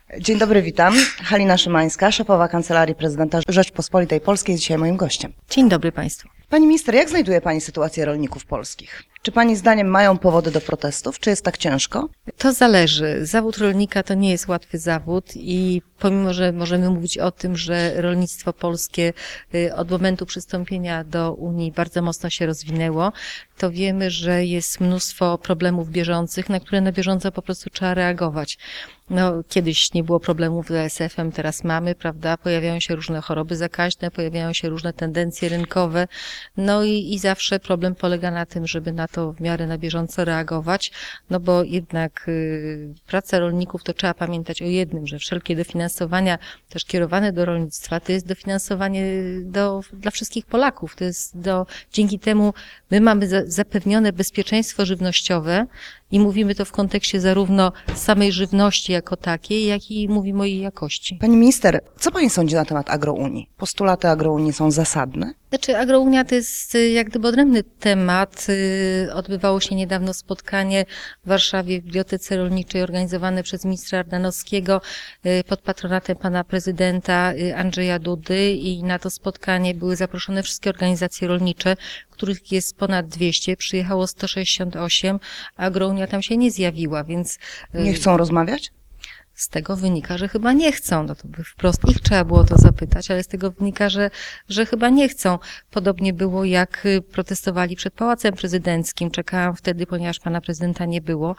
Dzień dobry, witam. Halina Szymańska, szefowa Kancelarii Prezydenta Rzeczpospolitej Polskiej, jest dzisiaj moim gościem. Dzień dobry Państwu. Pani minister, jak znajduje Pani sytuację rolników polskich? Czy Pani zdaniem mają powody do protestów? Czy jest tak ciężko? To zależy. Zawód rolnika to nie jest łatwy zawód i pomimo, że możemy mówić o tym, że rolnictwo polskie od momentu przystąpienia do Unii bardzo mocno się rozwinęło, to wiemy, że jest mnóstwo problemów bieżących, na które na bieżąco po prostu trzeba reagować. No, kiedyś nie było problemów z ASF-em, teraz mamy, prawda? Pojawiają się różne choroby zakaźne, pojawiają się różne tendencje rynkowe, no i zawsze problem polega na tym, żeby na to w miarę na bieżąco reagować, no bo jednak praca rolników, to trzeba pamiętać o jednym, że wszelkie dofinansowania też kierowane do rolnictwa, to jest dofinansowanie dla wszystkich Polaków, dzięki temu my mamy zapewnione bezpieczeństwo żywnościowe i mówimy to w kontekście zarówno samej żywności jako takiej, jak i mówimy o jej jakości. Pani minister, co Pani sądzi na temat agrounii? Postulaty agrounii są zasadne? Znaczy, agrounia to jest jak gdyby odrębny temat. Odbywało się niedawno spotkanie w Warszawie w Bibliotece Rolniczej organizowane przez ministra Ardanowskiego pod patronatem pana prezydenta Andrzeja Dudy i na to spotkanie były zaproszone wszystkie organizacje rolnicze, których jest ponad 200, przyjechało 168, a agrounia tam się nie zjawiła, więc... Nie chcą rozmawiać? Z tego wynika, że chyba nie chcą. No to by wprost ich trzeba było to zapytać, ale z tego wynika, że chyba nie chcą. Podobnie było, jak protestowali przed Pałacem Prezydenckim. Czekałam wtedy, ponieważ pana prezydenta nie było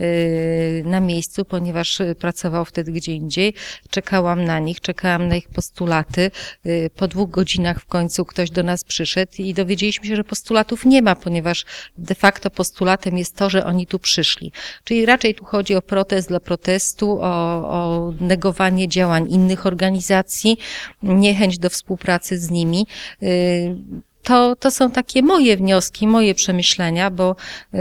na miejscu, ponieważ pracował wtedy gdzie indziej. Czekałam na nich, czekałam na ich postulaty. Po 2 godzinach w końcu ktoś do nas przyszedł i dowiedzieliśmy się, że postulatów nie ma, ponieważ de facto postulatem jest to, że oni tu przyszli. Czyli raczej tu chodzi o protest dla protestu, o negowanie działań innych organizacji, niechęć do współpracy z nimi. To są takie moje wnioski, moje przemyślenia, bo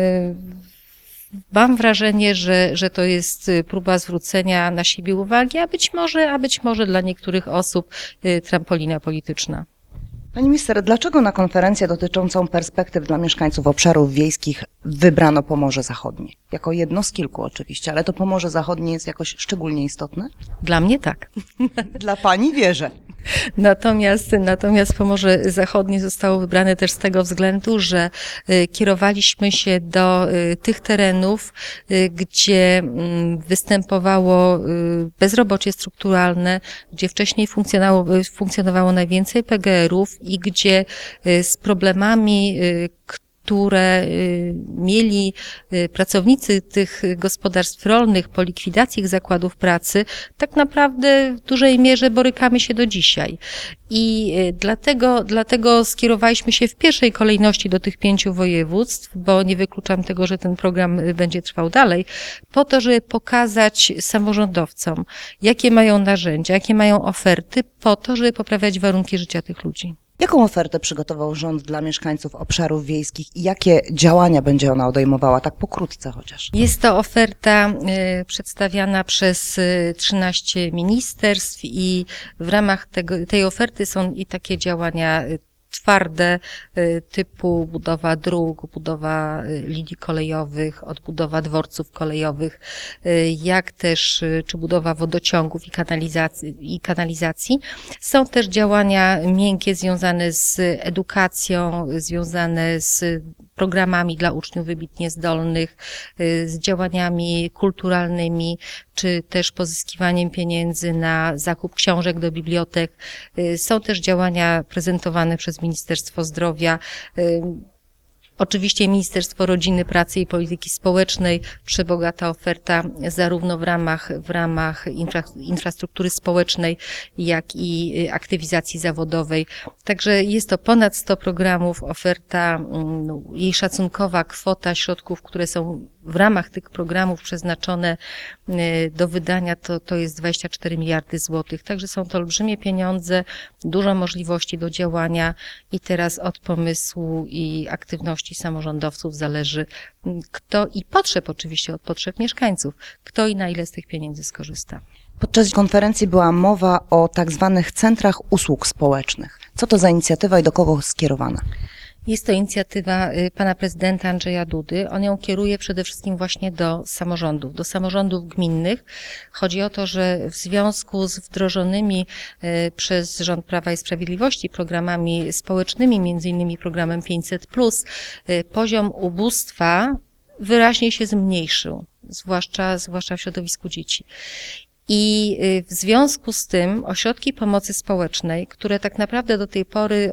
mam wrażenie, że to jest próba zwrócenia na siebie uwagi, a być może dla niektórych osób trampolina polityczna. Pani minister, dlaczego na konferencję dotyczącą perspektyw dla mieszkańców obszarów wiejskich wybrano Pomorze Zachodnie? Jako jedno z kilku oczywiście, ale to Pomorze Zachodnie jest jakoś szczególnie istotne? Dla mnie tak. Dla Pani wierzę. Natomiast Pomorze Zachodnie zostało wybrane też z tego względu, że kierowaliśmy się do tych terenów, gdzie występowało bezrobocie strukturalne, gdzie wcześniej funkcjonowało najwięcej PGR-ów i gdzie z problemami, które mieli pracownicy tych gospodarstw rolnych po likwidacji ich zakładów pracy, tak naprawdę w dużej mierze borykamy się do dzisiaj. I dlatego skierowaliśmy się w pierwszej kolejności do tych 5 województw, bo nie wykluczam tego, że ten program będzie trwał dalej, po to, żeby pokazać samorządowcom, jakie mają narzędzia, jakie mają oferty, po to, żeby poprawiać warunki życia tych ludzi. Jaką ofertę przygotował rząd dla mieszkańców obszarów wiejskich i jakie działania będzie ona odejmowała, tak pokrótce chociaż? Jest to oferta przedstawiana przez 13 ministerstw i w ramach tej oferty są i takie działania twarde, typu budowa dróg, budowa linii kolejowych, odbudowa dworców kolejowych, jak też czy budowa wodociągów i kanalizacji. Są też działania miękkie związane z edukacją, związane z programami dla uczniów wybitnie zdolnych, z działaniami kulturalnymi, czy też pozyskiwaniem pieniędzy na zakup książek do bibliotek. Są też działania prezentowane przez Ministerstwo Zdrowia. Oczywiście Ministerstwo Rodziny, Pracy i Polityki Społecznej, przebogata oferta zarówno w ramach infrastruktury społecznej, jak i aktywizacji zawodowej. Także jest to ponad 100 programów, oferta, jej szacunkowa kwota środków, które są w ramach tych programów przeznaczone do wydania, to jest 24 miliardy złotych. Także są to olbrzymie pieniądze, dużo możliwości do działania i teraz od pomysłu i aktywności samorządowców zależy kto i oczywiście od potrzeb mieszkańców, kto i na ile z tych pieniędzy skorzysta. Podczas konferencji była mowa o tak zwanych centrach usług społecznych. Co to za inicjatywa i do kogo skierowana? Jest to inicjatywa pana prezydenta Andrzeja Dudy. On ją kieruje przede wszystkim właśnie do samorządów gminnych. Chodzi o to, że w związku z wdrożonymi przez rząd Prawa i Sprawiedliwości programami społecznymi, między innymi programem 500+, poziom ubóstwa wyraźnie się zmniejszył, zwłaszcza w środowisku dzieci. I w związku z tym ośrodki pomocy społecznej, które tak naprawdę do tej pory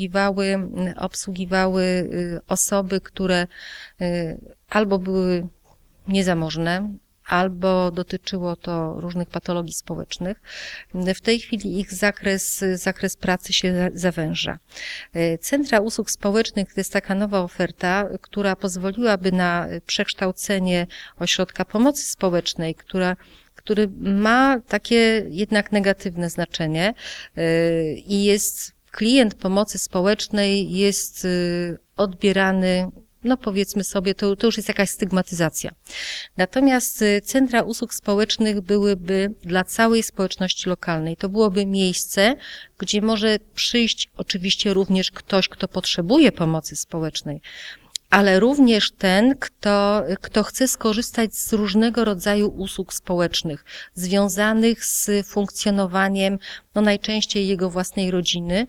obsługiwały osoby, które albo były niezamożne, albo dotyczyło to różnych patologii społecznych, w tej chwili ich zakres pracy się zawęża. Centra usług społecznych to jest taka nowa oferta, która pozwoliłaby na przekształcenie ośrodka pomocy społecznej, który ma takie jednak negatywne znaczenie i klient pomocy społecznej jest odbierany, no powiedzmy sobie, to już jest jakaś stygmatyzacja. Natomiast centra usług społecznych byłyby dla całej społeczności lokalnej. To byłoby miejsce, gdzie może przyjść oczywiście również ktoś, kto potrzebuje pomocy społecznej, ale również ten, kto chce skorzystać z różnego rodzaju usług społecznych związanych z funkcjonowaniem, no najczęściej jego własnej rodziny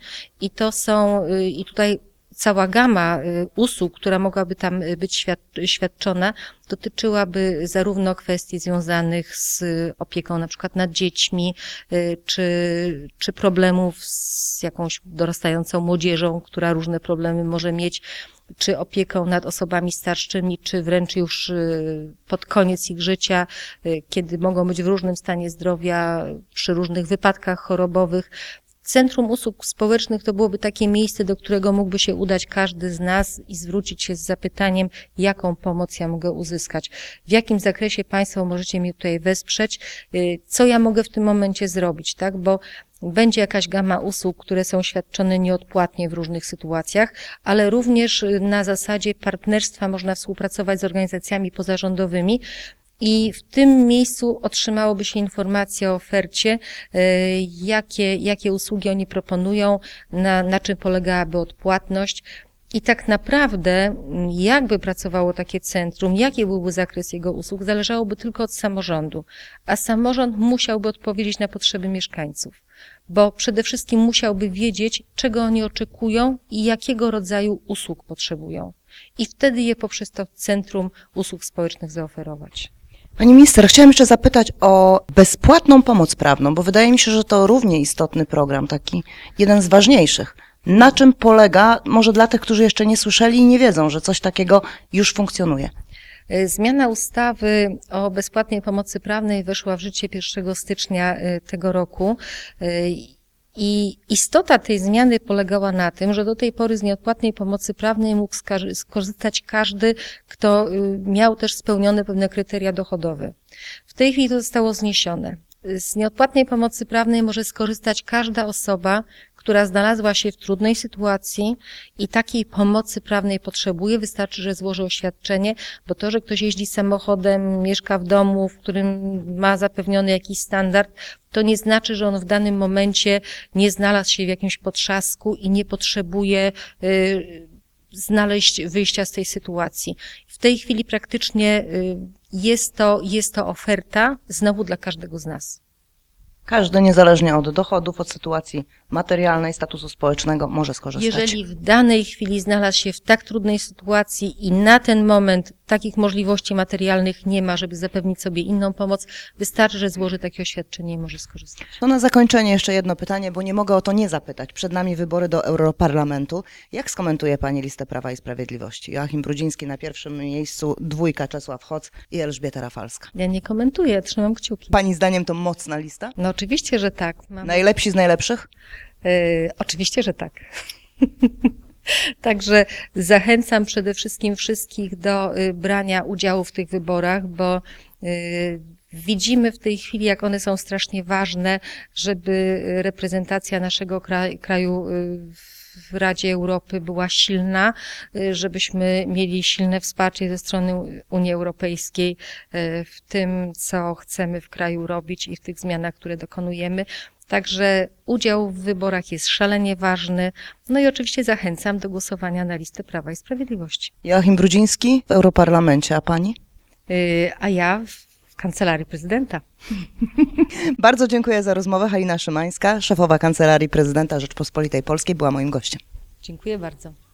i tutaj cała gama usług, która mogłaby tam być świadczona, dotyczyłaby zarówno kwestii związanych z opieką na przykład nad dziećmi, czy problemów z jakąś dorastającą młodzieżą, która różne problemy może mieć, czy opieką nad osobami starszymi, czy wręcz już pod koniec ich życia, kiedy mogą być w różnym stanie zdrowia, przy różnych wypadkach chorobowych. Centrum usług społecznych to byłoby takie miejsce, do którego mógłby się udać każdy z nas i zwrócić się z zapytaniem, jaką pomoc ja mogę uzyskać, w jakim zakresie Państwo możecie mnie tutaj wesprzeć, co ja mogę w tym momencie zrobić, tak? Bo będzie jakaś gama usług, które są świadczone nieodpłatnie w różnych sytuacjach, ale również na zasadzie partnerstwa można współpracować z organizacjami pozarządowymi. I w tym miejscu otrzymałoby się informacje o ofercie, jakie usługi oni proponują, na czym polegałaby odpłatność. I tak naprawdę, jakby pracowało takie centrum, jaki byłby zakres jego usług, zależałoby tylko od samorządu. A samorząd musiałby odpowiedzieć na potrzeby mieszkańców, bo przede wszystkim musiałby wiedzieć, czego oni oczekują i jakiego rodzaju usług potrzebują. I wtedy je poprzez to Centrum Usług Społecznych zaoferować. Pani minister, chciałam jeszcze zapytać o bezpłatną pomoc prawną, bo wydaje mi się, że to równie istotny program, taki jeden z ważniejszych. Na czym polega, może dla tych, którzy jeszcze nie słyszeli i nie wiedzą, że coś takiego już funkcjonuje? Zmiana ustawy o bezpłatnej pomocy prawnej weszła w życie 1 stycznia tego roku. I istota tej zmiany polegała na tym, że do tej pory z nieodpłatnej pomocy prawnej mógł skorzystać każdy, kto miał też spełnione pewne kryteria dochodowe. W tej chwili to zostało zniesione. Z nieodpłatnej pomocy prawnej może skorzystać każda osoba, która znalazła się w trudnej sytuacji i takiej pomocy prawnej potrzebuje. Wystarczy, że złoży oświadczenie, bo to, że ktoś jeździ samochodem, mieszka w domu, w którym ma zapewniony jakiś standard, to nie znaczy, że on w danym momencie nie znalazł się w jakimś potrzasku i nie potrzebuje znaleźć wyjścia z tej sytuacji. W tej chwili praktycznie jest to oferta znowu dla każdego z nas. Każdy, niezależnie od dochodów, od sytuacji materialnej, statusu społecznego, może skorzystać. Jeżeli w danej chwili znalazł się w tak trudnej sytuacji i na ten moment takich możliwości materialnych nie ma, żeby zapewnić sobie inną pomoc, wystarczy, że złoży takie oświadczenie i może skorzystać. To na zakończenie jeszcze jedno pytanie, bo nie mogę o to nie zapytać. Przed nami wybory do Europarlamentu. Jak skomentuje Pani listę Prawa i Sprawiedliwości? Joachim Brudziński na pierwszym miejscu, dwójka Czesław Hoc i Elżbieta Rafalska. Ja nie komentuję, trzymam kciuki. Pani zdaniem to mocna lista? No oczywiście, że tak. Najlepsi z najlepszych? Oczywiście, że tak. Także zachęcam przede wszystkim wszystkich do brania udziału w tych wyborach, bo widzimy w tej chwili, jak one są strasznie ważne, żeby reprezentacja naszego kraju w Radzie Europy była silna, żebyśmy mieli silne wsparcie ze strony Unii Europejskiej w tym, co chcemy w kraju robić i w tych zmianach, które dokonujemy. Także udział w wyborach jest szalenie ważny. No i oczywiście zachęcam do głosowania na listę Prawa i Sprawiedliwości. Joachim Brudziński w Europarlamencie, a pani? A ja w Kancelarii Prezydenta. Bardzo dziękuję za rozmowę. Halina Szymańska, szefowa Kancelarii Prezydenta Rzeczpospolitej Polskiej, była moim gościem. Dziękuję bardzo.